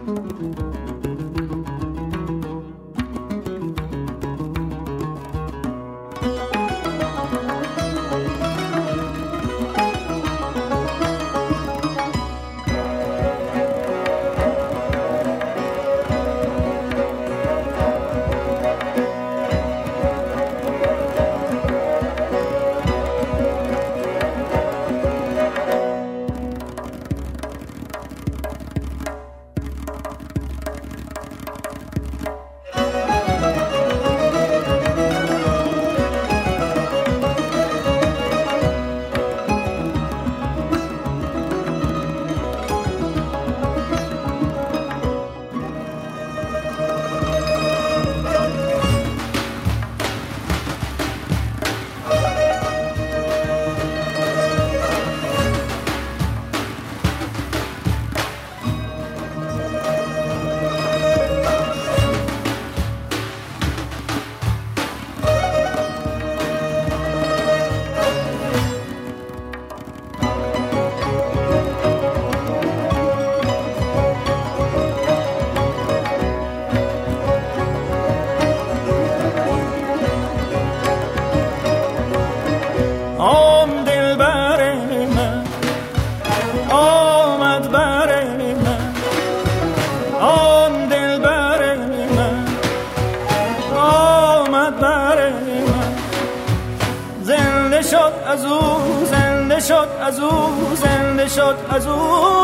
از او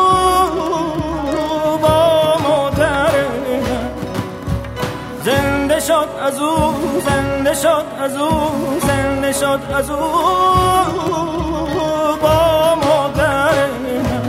با مادر من زنده شد، از او زنده شد، از او زنده شد، از او با مادر من.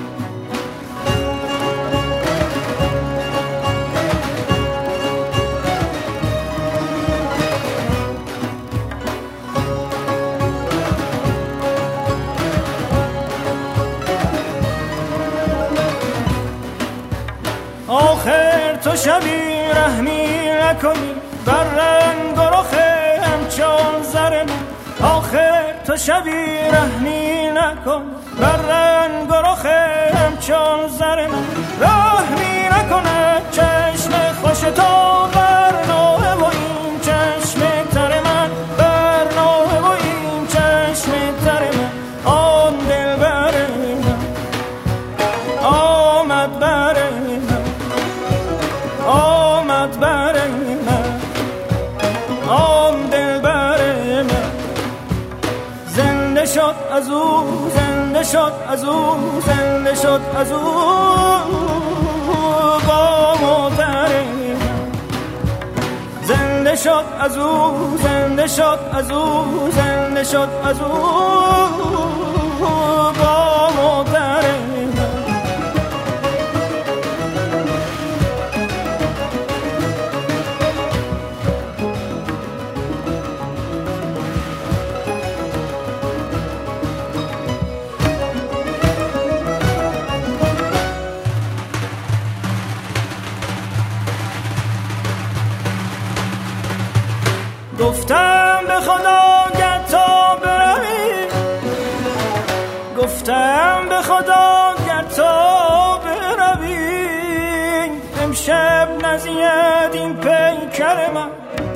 آخر تو شبی رحمی نکنی بر رنگ و رخ همچون زر من. آخر تو شبی رحمی نکن بر رنگ و رخ همچون زر من. رحمی نکنه چشم خوش تو بر نوه و این چشم تر من، بر نوه و این چشم تر من. آن دل بر من آمد بر من، آمد بر من، آن دل بر من. زنده شد از او زنده شد، از او زنده شد، از او با مادر من. زنده شد از او زنده شد، از او زنده شد، از او با مادر من. گفتم به خدا گر تو بروی، گفتم به خدا گر تو بروی، امشب نزید این پیکر من.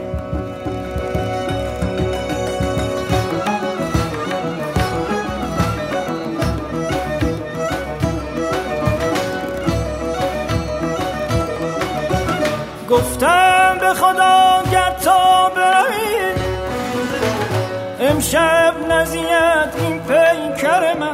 گفتم به خدا گر تو بروی، امشب نزید این پیکر من.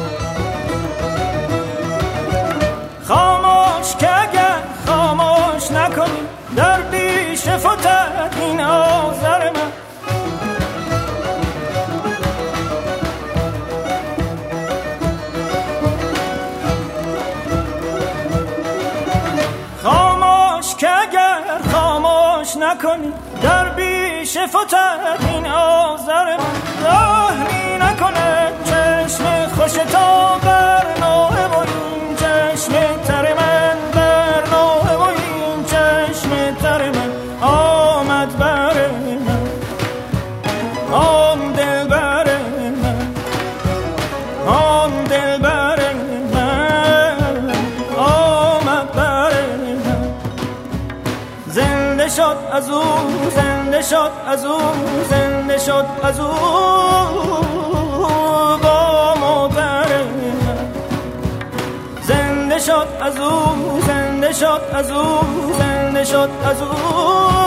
خاموش که اگر خاموش نکنی در پیش فتد این آذر من. خاموش که اگر خاموش نکنی در پیش فتد این آذر من. رحمی نکنه چشم خوش تو بر نوه و این چشم تر من، بر نوه و این چشم تر من. آمد بر من آن دل بر من، آن دل بر من آمد بر من. شد از او، زنده شد از او، زنده شد از او با مادر من. زنده شد از او، زنده شد از او، زنده شد از او